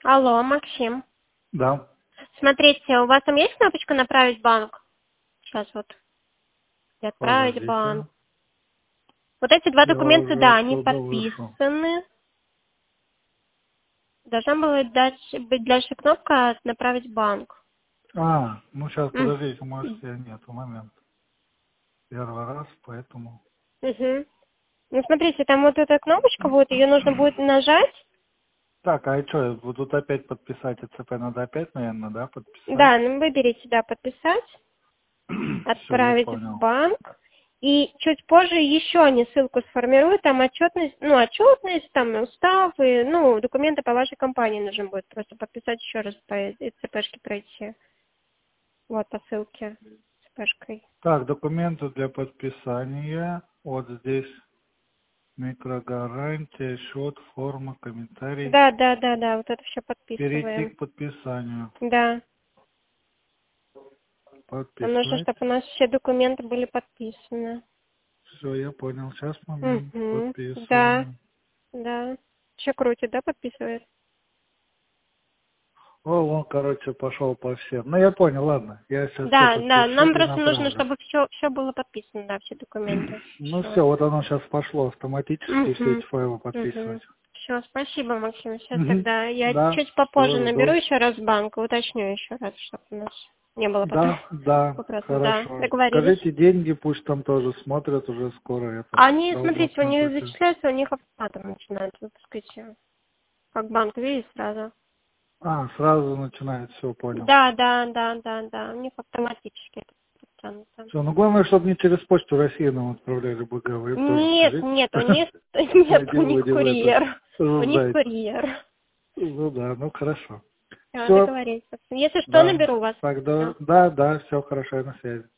Алло, Максим. Да. Смотрите, у вас там есть кнопочка «Направить банк»? Сейчас вот. И «Отправить Подождите. банк». Вот эти два Я документа, уже да, они оттуда вышел. подписаны. Должна была быть дальше кнопка «Направить банк». Ну сейчас, М. подождите, может, я нету момент. Первый раз, поэтому... Мгм. Ну, смотрите, там вот эта кнопочка, вот, ее нужно будет нажать. Так, а что, тут опять подписать ЭЦП надо опять, наверное, да, подписать? Да, ну выберите, да, «Подписать», Все, я «Отправить в понял. банк». И чуть позже еще они ссылку сформируют, там отчетность, там уставы, документы по вашей компании нужно будет просто подписать еще раз по ЦПшке пройти. Вот по ссылке с ЦПшкой. Так, документы для подписания. Вот здесь микрогарантия, счет, форма, комментарий. Да, да, да, да, вот это все Перейти подписываем. к подписанию. Да. Нам нужно, Подписать. чтобы у нас все документы были подписаны. Все, я понял. Сейчас момент. Угу. Да, Подписываю. да. Все крутит, да, подписывает? Он, короче, пошел по всем. Ну, я понял, ладно. Я сейчас все Да, да, подпишу нам и просто нужно, направлю. чтобы все было подписано, да, все документы. Ну, Все. все, вот оно сейчас пошло автоматически, все Угу. эти файлы Угу. подписывать. Все, спасибо, Максим. Сейчас Угу. тогда я Да, чуть попозже все, наберу жду. еще раз в банк, уточню еще раз, чтобы у нас не было потом Да, да, вопросов. Да, хорошо. договорились. Скажите, деньги пусть там тоже смотрят, уже скоро это Они, должно смотрите, к у ним них прийти. зачисляются, у них автоматом начинают выпускать, как банк, видите, сразу. Сразу начинает, все, понял. Да, да, да, да, да, у них автоматически это подтянуто. Все, ну главное, чтобы не через почту России нам отправляли БГ, вы им тоже Нет, скажите. нет, у них нет, у Не них будем это курьер. У них ждать. курьер. Ну да, ну хорошо. Все, Все, договорились. Если что, да. наберу вас. Тогда, да, все хорошо, я на связи.